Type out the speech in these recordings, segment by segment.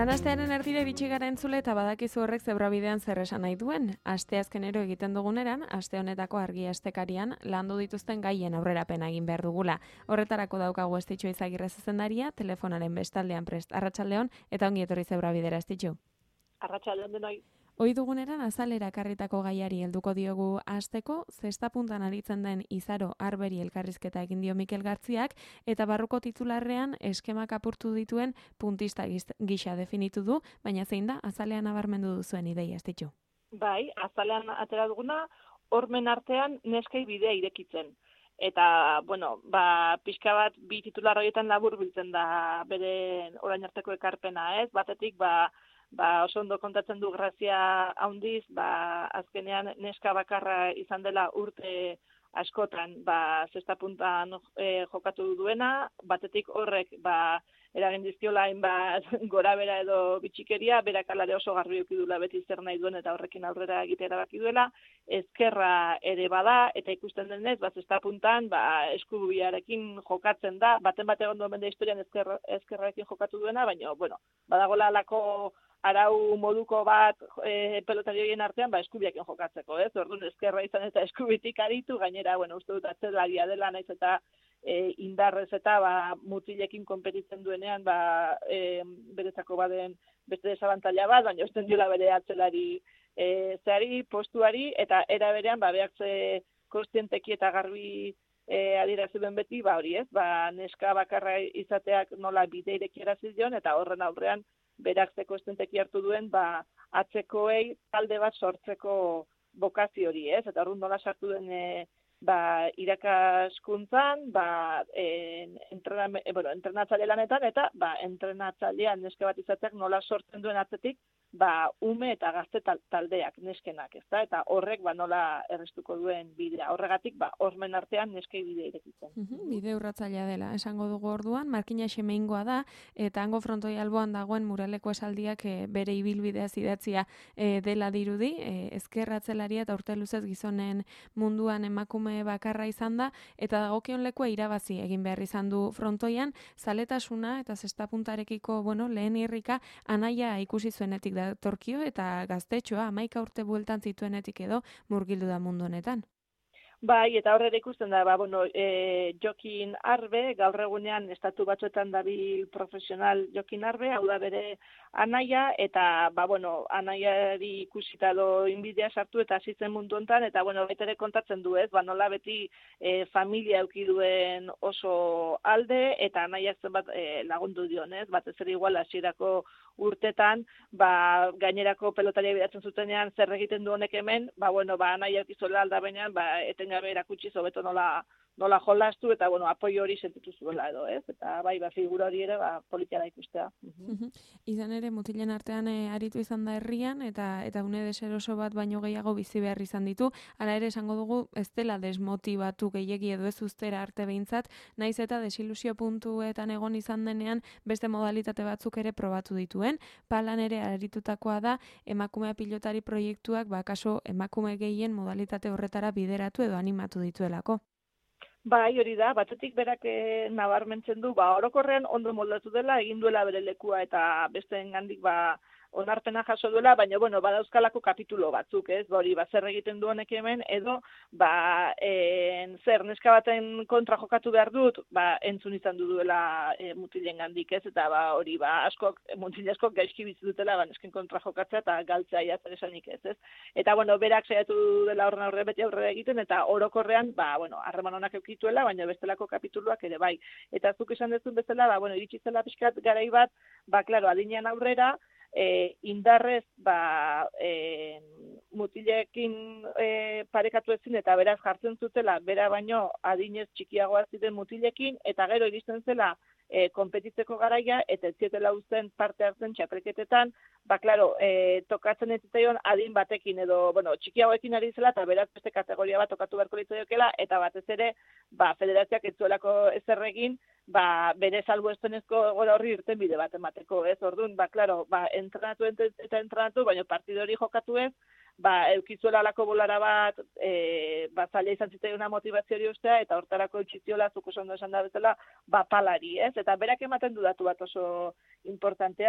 Lan-astearen erdira iritsi gara entzule eta badakizu horrek zebrabidean zer esan nahi duen. Asteazkenero egiten duguneran, aste honetako argi astekarian landu dituzten gaien aurrerapena egin behar dugula. Horretarako daukagu Estitxu Izagirre zuzendaria, telefonaren bestaldean prest. Arratsaldeon eta ongi etorri zebrabidera, Estitxu. Arratsaldeon denoi. Ohi duguneran azalera karritako gaiari helduko diogu hasteko, zestapuntan aritzen den Izaro Arberi elkarrizketa egin dio Mikel Gartziak eta barruko titularrean eskemak apurtu dituen puntista gisa definitu du, baina zein da azalean nabarmendu duzuen ideia, Estitxu? Bai, azalean atera duguna, hormen artean neskei bidea irekitzen. Eta, pixka bat bi titular horietan labur biltzen da bere orain arteko ekarpena, ez? Batetik, oso ondo kontatzen du grazia handiz, azkenean neska bakarra izan dela urte askotan, zestapuntan jokatu duena, batetik horrek, eragin dizkiola hainbat gorabera edo bitxikeria, berak alare oso garbi eduki duela beti zer nahi duen eta horrekin aurrera egitea erabaki duela, ezkerra ere bada, eta ikusten denez, zestapuntan, eskubiarekin jokatzen da, baten egon duen bende historian ezkerrarekin jokatu duena, baina, badagola alako arau moduko bat pelotari horien artean, eskubiakin jokatzeko, ez? Orduan ezkerra izan eta eskubitik aritu, gainera, uste dut atzelaria dela, naiz eta indarrez eta mutilekin konpetitzen duenean, berezako baden beste desabantaila bat, baina usten diola bere atzelari zeari, postuari, eta era berean, behar ze kostienteki eta garbi adierazuen beti, hori ez, neska bakarra izateak nola bide irekiarazi dion, eta horren aurrean, berak ze kostenteki hartu duen, atzekoei talde bat sortzeko bokazio hori, ez? Eta horren nola sartu den irakaskuntzan, entrenatzaile lanetan, eta entrenatzailean neske bat izateak nola sortzen duen atzetik, ume eta gazte taldeak, neskenak, ezta? Eta horrek nola errestuko duen bidea. Horregatik, hormen artean neskei bidea irekitzen. Bide urratzailea dela, esango dugu orduan, Markina Xemeingoa da, eta hango frontoi alboan dagoen muraleko esaldiak bere ibilbidea idatzia dela dirudi, ezkerratzelaria eta urte luzez gizonen munduan emakume bakarra izan da, eta dagokion lekua irabazi egin behar izan du frontoian, zaletasuna eta zestapuntarekiko, lehen irrika, anaia ikusi zuenetik datorkio eta gaztetxoa 11 urte bueltan zituenetik edo murgildu da mundu honetan. Bai, eta horrela ikusten da, Jokin Arbe, gaur egunean estatu batzuetan dabil profesional Jokin Arbe, hau da bere anaia, eta, anaiari ikusita do inbidea sartu eta hasitzen mundu hontan, eta, baita ere kontatzen du ez, nola beti familia eduki duen oso alde, eta anaiak zenbat lagundu dion ez, batez ere igual hasierako urtetan, gainerako pelotaria bidatzen zutenean zer egiten du honek hemen, anaia eukizuela aldabenean, etengabe erakutsi zobeto nola jolastu, eta, apoio hori sentitu zuela edo, ez? Eta, figura hori ere, politia da ikustea. Izan ere, mutilen artean aritu izan da herrian, eta une deseroso bat baino gehiago bizi behar izan ditu, hala ere esango dugu, ez dela desmotibatu gehiegi edo ez ustera arte behintzat, naiz eta desilusio puntuetan egon izan denean, beste modalitate batzuk ere probatu dituen, palan ere aritutakoa da, emakumea pilotari proiektuak, kaso emakume gehien modalitate horretara bideratu edo animatu dituelako. Bai, hori da, batetik berak nabarmentzen du, orokorrean ondo moldatu dela, egin duela bere lekua eta besteengandik onarpena jaso duela, baina, badauzkalako kapitulo batzuk, ez? Zer egiten du honek hemen, edo, zer, neska baten kontra jokatu behar dut, entzun izan duela mutilengandik, ez? Eta, mutil askok gaizki bizi dutela, nesken kontra jokatzea eta galtzea zer esanik ez? Eta, berak saiatu dela horren beti aurrera egiten, eta orokorrean, harreman honak eukituela, baina bestelako kapituluak ere bai. Eta zuk esan dezun bezala, iritsi zela pixkat garai bat, klaro, adinean aurrera, indarrez mutilekin parekatu ezin eta beraz jartzen zutela bera baino adinez txikiagoa ziren mutilekin eta gero iristen zela konpetitzeko garaia eta ez zietela uzten parte hartzen txapelketetan, tokatzen ez zitzaion adin batekin edo, txikiagoekin ari zela eta beraz beste kategoria bat tokatu beharko litzaiokeela eta batez ere, federazioak ez zuelako ezer egin, bere salbuespenezko gora horri irten bide bat emateko, ez? Orduan, entrenatu eta entrenatu, baina partido hori jokatu ez, eukizuela alako bolara bat, zaila izan zitzaiona motivazio hori ustea, eta hortarako itxiziola, zuko ondo esan da bezala, palari, ez? Eta berak ematen du datu bat oso importantea,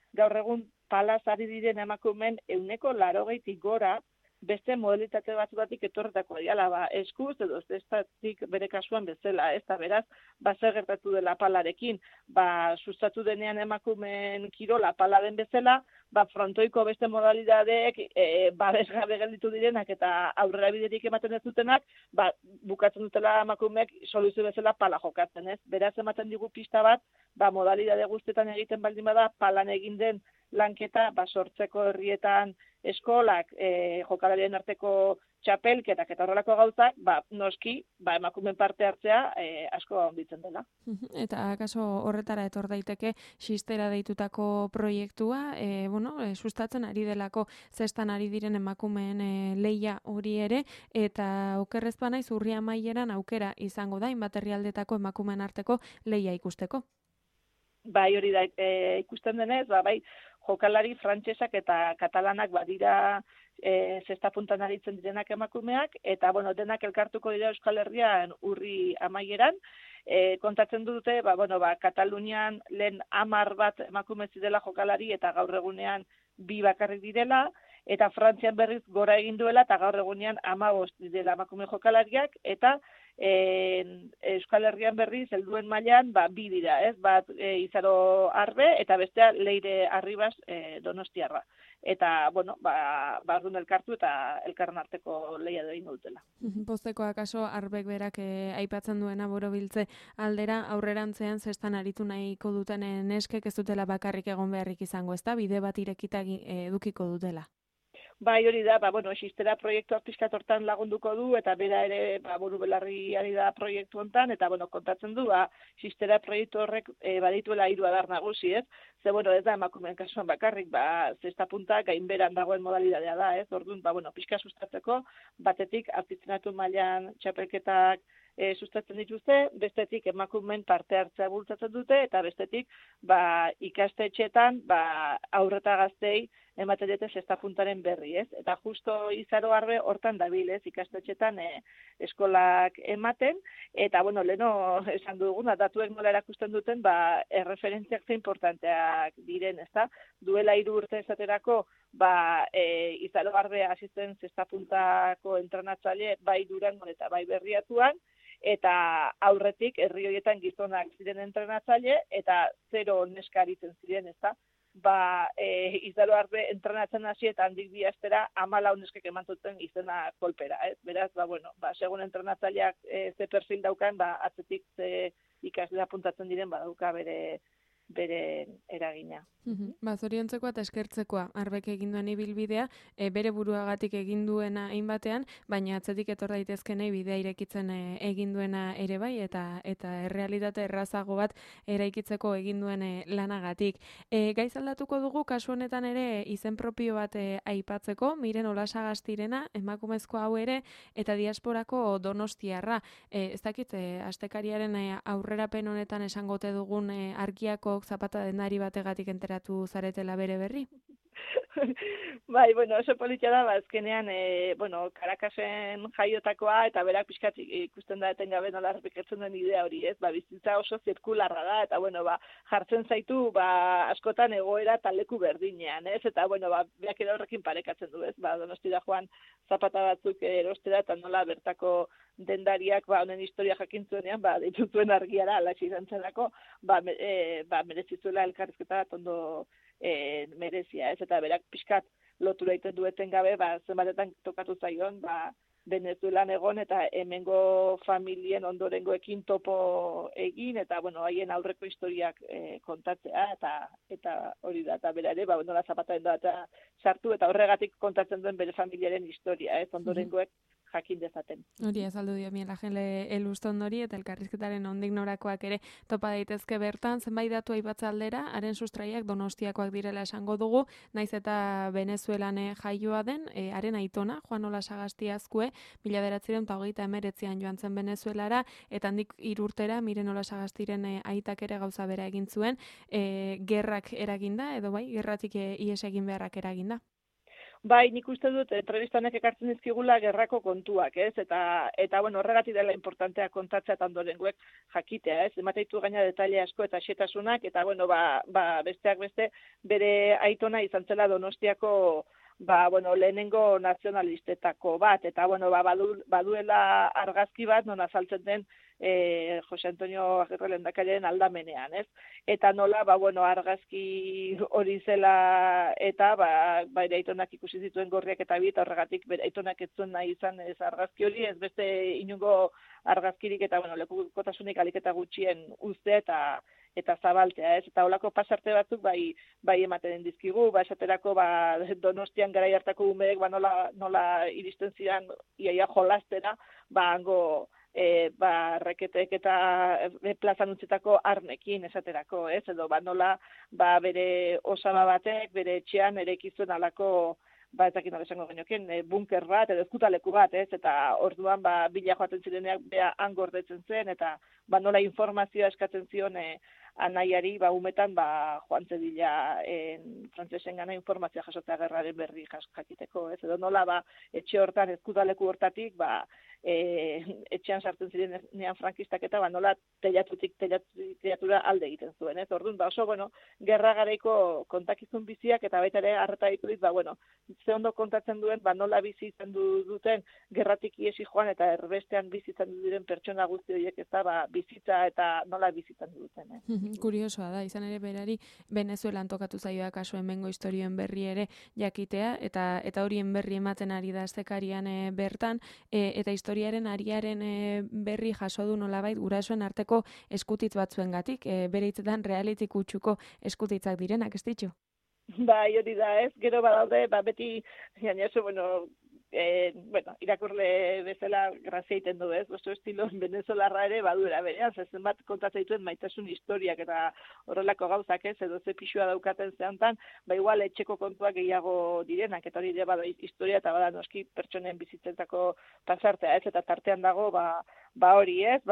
gaur egun palaz ari diren emakumeen 80% gora beste modalitate batzuetatik etorretako diala, eskuz edo zestatik bere kasuan bezala, ez da beraz, zer gertatu dela palarekin, sustatu denean emakumeen kirola pala den bezala, frontoiko beste modalidadeek babesgabe gelditu direnak eta aurrera biderik ematen ez dutenak, bukatzen dutela emakumeek soluzio bezala pala jokatzen, ez? Beraz ematen digu pista bat, modalidade guztetan egiten baldin bada, palan egin den lanketa, sortzeko herrietan eskolak, jokalarien arteko txapelketak eta horrelako gauzak, noski, emakumeen parte hartzea asko handitzen dela. Eta akaso horretara etor daiteke xistera deitutako proiektua, sustatzen ari delako zestan ari diren emakumeen leia hori ere, eta okerrez banaiz urria amaieran aukera izango da, hainbat herrialdetako emakumeen arteko leia ikusteko. Bai, hori da, ikusten denez, jokalari frantsesak eta katalanak badira zesta puntan aritzen direnak emakumeak, eta denak elkartuko dira Euskal Herrian urri amaieran, kontatzen dute, Katalunian lehen 10 bat emakume zirela jokalari eta gaur egunean 2 bakarrik direla, eta Frantzian berriz gora egin duela eta gaur egunean 15 direla emakume jokalariak, eta Euskal Herrian berriz helduen mailan 2 dira, ez? Bat Izaro Arbe eta bestea Leire Arribas Donostiarra. Eta, orduan elkartu eta elkarren arteko leia egin dutela. Pozteko akaso Arbek berak aipatzen duena borobiltze aldera aurrerantzean zestan aritu nahiko duten neskek ez dutela bakarrik egon beharrik izango, ezta? Bide bat irekita edukiko dutela. Bai, hori da, xistera proiektuak pixkat hortan lagunduko du, eta bera ere, buru belarri ari da proiektu hontan, eta, kontatzen du, xistera proiektu horrek badituela 3 adar nagusi, ez? Ze, ez da emakumeen kasuan bakarrik, zesta punta gainberan dagoen modalidadea da, ez? Orduan, pixka sustatzeko, batetik, artitzenatu mailan txapelketak sustatzen dituzte, bestetik emakumeen parte hartzea bultzatzen dute, eta bestetik, ikastetxeetan, aurreta gaztei, ematen dute zesta puntaren berri, ez? Eta justo Izaro Arbe hortan dabil, ez? Ikastetxetan eskolak ematen, eta, leheno esan duguna, datuek nola erakusten duten, erreferentziak ze importanteak diren, ez da? Duela 3 urte esaterako, Izaro Arbe asisten zesta puntako entrenatzaile, bai Durangon eta bai Berriatuan, eta aurretik herri horietan gizonak ziren entrenatzaile, eta 0 neska aritzen ziren, ez da? Izaro Arbe entrenatzen hasi eta handik bi astera 14 neskek eman zuten izena kolpera, ez? Beraz, segun entrenatzaileak ze perfil daukan, atzetik ze ikaslea apuntatzen diren badauka bere eragina. Zoriontzekoa eta eskertzekoa Arbek egin duen ibilbidea, bere buruagatik egin duena hainbatean, baina atzetik etor daitezkenei bidea irekitzen egin duena ere bai, eta errealitate errazago bat eraikitzeko egin duen lanagatik. Gaiz aldatuko dugu, kasu honetan ere izen propio bat aipatzeko, Miren Olasagastirena, emakumezko hau ere, eta diasporako Donostiarra. Ez dakit, astekariaren aurrerapen honetan esangote dugun argiako zapata dendari bategatik enteratu zaretela bere berri? Bai, oso politia da, azkenean, Karakasen jaiotakoa, eta berak pixkat ikusten da etengabe nola errepikatzen den idea hori, ez? Bizitza oso zirkularra da, eta, jartzen zaitu, askotan egoera eta leku berdinean, ez? Eta, beak ere horrekin parekatzen du, ez? Donostira joan zapata batzuk erostera, eta nola bertako dendariak, honen historia jakintzuenean, dituzuen argiara, alaxi zantzerako, merezizuela elkarrizketa bat ondo merezia, ez? Eta berak pixkat lotura egiten dueten gabe, zenbatetan tokatu zaion, Venezuelan egon eta hemengo familien ondorengoekin topo egin, eta, haien aurreko historiak kontatzea, eta hori da, eta bera ere, nola zapataren da, eta sartu, eta horregatik kontatzen duen bere familiaren historia, ez? Ondorengoek jakin dezaten. Hori azaldu dio Miela Jele eluston hori, eta elkarrizketaren ondik norakoak ere topa daitezke bertan, zenbait datu aipatze aldera, haren sustraiak Donostiakoak direla esango dugu, naiz eta Venezuelan jaioa den, haren aitona, Juan Olasagasti Azkue, 1929an joan zen Venezuelara, eta handik 3 urtera Miren Olasagastiren aitak ere gauza bera egin zuen, gerrak eraginda, edo bai, gerratik ihes egin beharrak eraginda. Bai, nik uste dut, entrevistanek ekartzen dizkigula gerrako kontuak, ez? Eta bueno, horregatik dela importantea kontatzea eta ondorengoek jakitea, ez? Emateitu gaina detaile asko eta xetasunak, eta bueno, besteak beste, bere aitona izan zela Donostiako bueno, lehenengo nazionalistetako bat, eta bueno, baduela argazki bat, non azaltzen den Jose Antonio Agirre lehendakariaren aldamenean, ez? Eta nola, bueno, argazki hori zela, eta bere aitonak ikusi zituen gorriak eta eta horregatik bere aitonak ez zuen nahi izan ez argazki hori, ez beste inungo argazkirik, eta bueno, lekukotasunik alik eta gutxien uzte eta zabaltzea, ez? Eta holako pasarte batzuk bai ematen dizkigu, esaterako Donostian garai hartako umeek nola iristen ziren iaia jolastera, hango reketek eta plazan utzitako arnekin esaterako, ez? Edo nola bere osaba batek, bere etxean erekizuen alako ez dakit nola esango genioken, bunker bat, edo ezkutaleku bat, ez? Eta orduan, bila joaten zireneak, han gordetzen zen, eta nola informazioa eskatzen zion anaiari, umetan, joan zedila frantzesen gana informazioa jasotea gerraren berri jakiteko, ez? Edo nola, etxe hortan, ezkutaleku hortatik, etxean sartzen zirenean frankistak eta nola teilatura alde egiten zuen, ez? Orduan, oso, bueno, gerra garaiko kontakizun biziak, eta baita ere, harreta ditu dit, ze ondo kontatzen duen, nola bizi izan duten gerratik iesi joan eta erbestean bizi izan diren pertsona guzti horiek ez da, bizitza eta nola bizi izan duten. Kuriosoa da, izan ere berari Venezuelan tokatu zaioa kasu hemengo istorioen berri ere jakitea, eta horien berri ematen ari da astekarian bertan, eta historiaren ariaren berri jaso du nolabait gurasoen arteko eskutitz batzuengatik, bere hitzetan realitik utxuko eskutitzak direnak, ez ditu? Bai, hori da, ez, gero badaude, beti, jainazo, irakurle bezala grazia egiten du, ez, oso estilo venezolarra ere baduera berean, zezen bat kontatzen dituen maitasun historiak eta horrelako gauzak, ez, edo ze pixua daukaten zehantan, igual etxeko kontuak gehiago direnak, eta hori bada historia eta bada noski pertsonen bizitzetako pasartea, ez, eta tartean dago, hori, ez,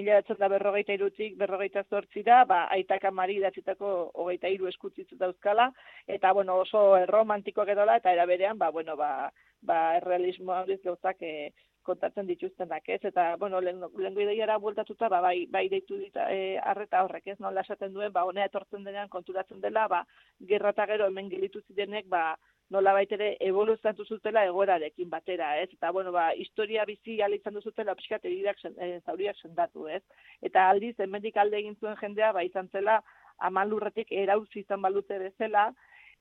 1943tik 48ra, aitak amari idatzitako 23 eskutitzu dauzkala, eta, oso romantikoak edola, eta era berean, errealismo handiz gauzak kontatzen dituztenak, ez? Eta, lehenko ideiara bueltatuta, bai deitu dit arreta horrek, ez? Nola esaten duen, honea etortzen denean konturatzen dela, gerra eta gero hemen gelitu zirenek, nola baitere evoluztatu zutela egoerarekin batera, ez? Eta, historia bizi izan duzutela, pixkat zauriak sendatu, ez? Eta aldiz, hemendik alde egin zuen jendea, izan zela, amalurretik erauzi izan balute bezala,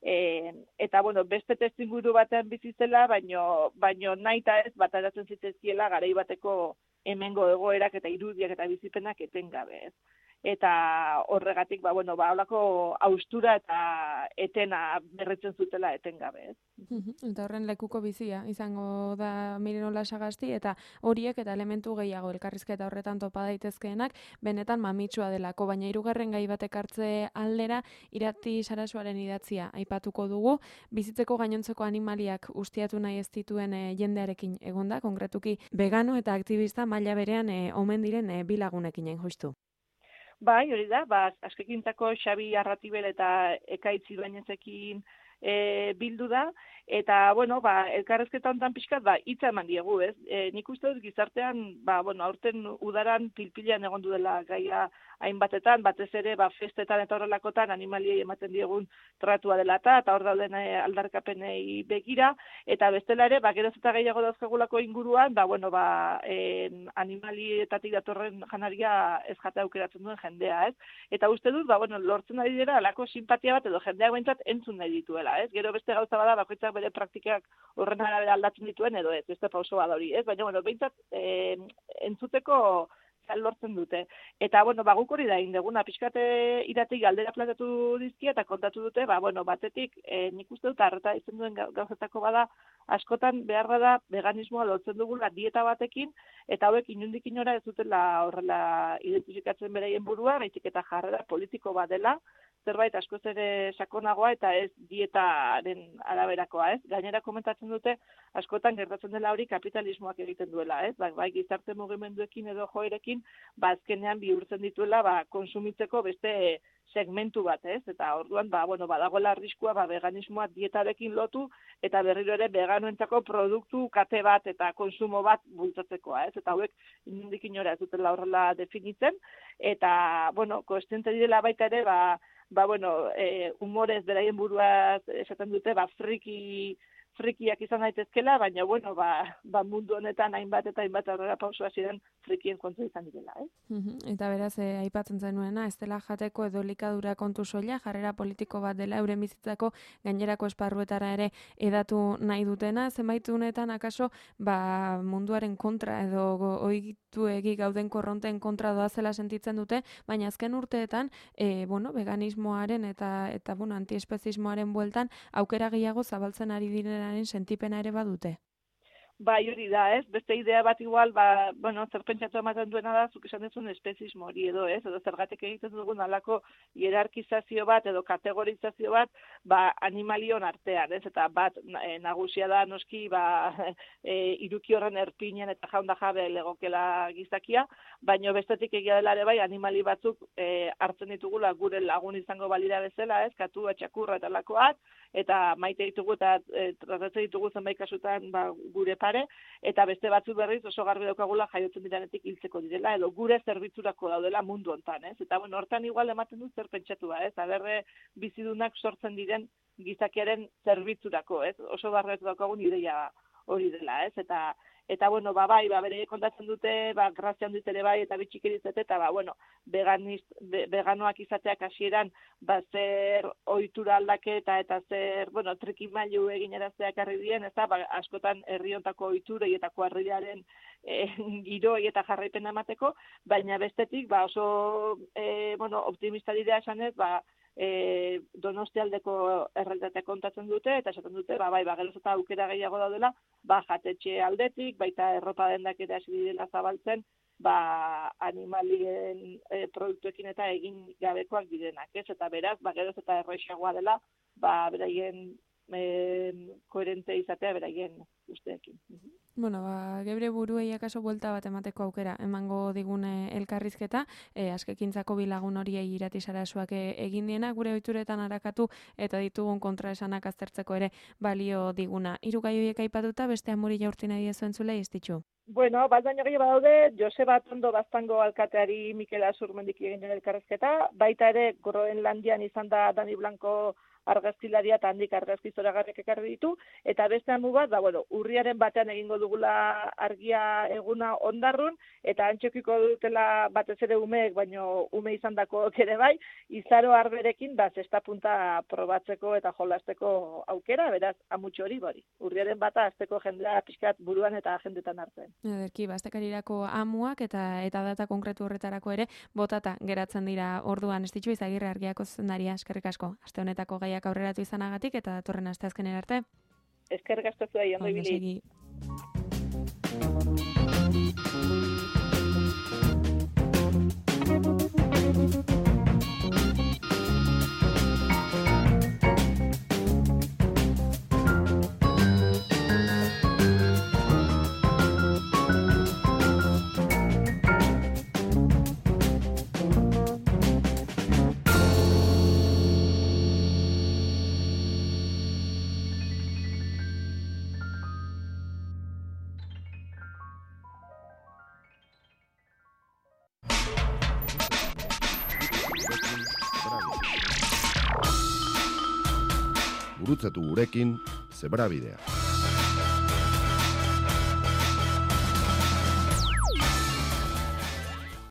eta, beste testinguru batean bizizela, baino nahi eta ez bataratzen zitezkiela garai bateko hemengo egoerak eta irudiak eta bizipenak etengabe, ez? Eta horregatik, holako haustura eta etena berritzen zutela etengabe, ez? Eta horren lekuko bizia izango da Mirenola Sagasti, eta horiek eta elementu gehiago elkarrizketa horretan topa daitezkeenak benetan mamitsua delako, baina hirugarren gai batek hartze aldera Irati Sarasuaren idatzia aipatuko dugu, bizitzeko gainontzeko animaliak ustiatu nahi ez dituen jendearekin egonda, konkretuki vegano eta aktivista maila berean omen diren bi lagunekin hain justu. Bai, hori da, askekintako Xabi Arratibel eta Ekaitz Ibainezekin bildu da, eta, elkarrezketa honetan pixkat, hitza eman diegu, ez? Nik uste dut gizartean, aurten udaran pilpilean egon dela gaia hainbatetan, batez ere, festetan eta horrelakotan animaliei ematen diegun tratua dela eta hor dauden aldarkapenei begira, eta bestela ere, geroz eta gehiago dauzkagulako inguruan, animalietatik datorren janaria ez jate aukeratzen duen jendea, ez? Eta uste dut, lortzen ari dira, alako simpatia bat edo jendeak behintzat entzun nahi dituela, ez? Gero beste gauza bada, bakoitzak bere praktikak horren arabera aldatzen dituen edo ez, beste pauso bat hori, ez? Baina, behintzat entzuteko lortzen dute. Eta, guk hori da indeguna, pixkate Iratik galdera plantatu dizkia eta kontatu dute, batetik nik uste dut arreta izan duen gauzetako bada, askotan behar da veganismoa lotzen dugula dieta batekin, eta hauek inundik inora ez dutela horrela identifikatzen beraien burua, baizik eta jarrera politiko bat dela, zerbait askoz ere sakonagoa eta ez dietaren araberakoa, ez? Gainera komentatzen dute, askotan gertatzen dela hori kapitalismoak egiten duela, ez? Bai gizarte mugimenduekin edo joerekin, azkenean bihurtzen dituela, konsumitzeko beste segmentu bat, ez? Eta orduan, badagoela arriskua, veganismoa dietarekin lotu, eta berriro ere veganoentzako produktu kate bat eta konsumo bat bultzatzekoa, ez? Eta hauek inondik inora ez dutela horrela definitzen, eta, kontziente direla baita ere, humorez beraien buruaz esaten dute, frikiak izan daitezkela, baina, mundu honetan hainbat aurrera pausua ziren frikien kontu izan direla, eh? Eta beraz, aipatzen zenuena, ez dela jateko edo elikadura kontu soila, jarrera politiko bat dela, euren bizitzako gainerako esparruetara ere edatu nahi dutena, zenbait unetan akaso, munduaren kontra edo ohituegi gauden korronten kontra doazela sentitzen dute, baina azken urteetan, veganismoaren eta antiespezismoaren bueltan, aukera gehiago zabaltzen ari direna sentipena ere badute. Bai, hori da, ez? Beste idea bat igual, zer pentsatu ematen duena da, zuk esan duzun espezismo hori edo, ez? Edo zergatik egiten dugun alako hierarkizazio bat edo kategorizazio bat, animalion artean, ez? Eta bat nagusia da noski, iruki horren erpinen eta jaunda jabe legokela gizakia, baina bestetik egia dela ere bai, animali batzuk hartzen ditugula gure lagun izango balira bezala, ez? Katua, txakurra eta lakoak, eta maite ditugu eta tratatzen ditugu zenbait kasutan gure pare, eta beste batzu berriz oso garbi daukagula jaiotzen direnetik hiltzeko direla, edo gure zerbitzurako daudela mundu hontan, ez? Eta hortan igual ematen du zer pentsatua, ez? Aberre bizidunak sortzen diren gizakiaren zerbitzurako, ez? Oso garbi daukagun ideia hori dela, ez? Eta bere kontatzen dute, grazian dut ere bai, eta bitxikeritzete, eta veganoak izateak hasieran, zer ohitura aldaketa eta zer, trikimailu eginarazteak arri dien, ez da, askotan herriontako ohiturei eta kuarrilaren giroi eta jarraipena emateko, baina bestetik, oso optimista dira esanez, Donostialdeko errealitatea kontatzen dute, eta esaten dute, geroz eta aukera gehiago daudela, jatetxe aldetik, baita erropa dendak ere hasi direla zabaltzen, animalien produktuekin eta egin gabekoak direnak, ez? Eta beraz, geroz eta errexagoa dela, beraien koherente izatea beraien usteekin. Gebre buruei akaso buelta bat emateko aukera emango digune elkarrizketa, askekintzako bilagun horiei Irati Sarasuak egin diena, gure ohituretan arakatu eta ditugun kontraesanak aztertzeko ere balio diguna. Hiru gai horiek aipatuta, beste amuri jaurti nahi diezu entzulei, Estitxu? Baino gehiago badaude, Joseba Tondo Baztango alkateari Mikel Azurmendik egin den elkarrizketa, baita ere Groenlandian izan da Dani Blanco argazkilaria eta handik argazki zoragarriak ekarri ditu, eta beste amu bat, urriaren batean egingo dugula argia eguna Ondarrun, eta antxokiko dutela batez ere umeek, baino ume izandako ere bai, izaro arberekin, zesta punta probatzeko eta jolasteko aukera, beraz, amutxo hori bori. Urriaren bata, azteko jendea pixkat buruan eta agendetan hartzen. Ederki, aztekarirako amuak eta data konkretu horretarako ere, botata geratzen dira orduan. Estitxu Izagirre argiako zuzendaria, eskerrik asko, aste honetako gaiak aurreratu izanagatik eta datorren asteazkenera arte. Eskerrik asko zuei, ondo ibili. Gurutzatu gurekin Zebrabidea.